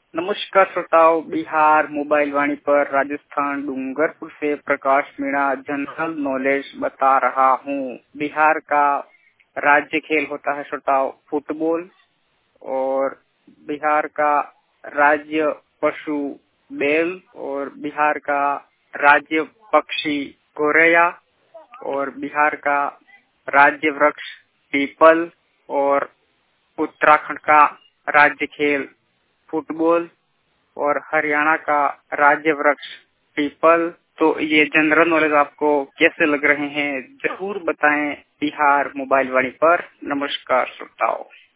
नमस्कार श्रोताओं, बिहार मोबाइल वाणी पर राजस्थान डूंगरपुर से प्रकाश मीणा जनरल नॉलेज बता रहा हूँ। बिहार का राज्य खेल होता है श्रोताओं फुटबॉल, और बिहार का राज्य पशु बैल, और बिहार का राज्य पक्षी गोरैया, और बिहार का राज्य वृक्ष पीपल, और उत्तराखंड का राज्य खेल फुटबॉल, और हरियाणा का राज्य वृक्ष पीपल। तो ये जनरल नॉलेज आपको कैसे लग रहे हैं, जरूर बताएं बिहार मोबाइल वाणी पर। नमस्कार श्रोताओं।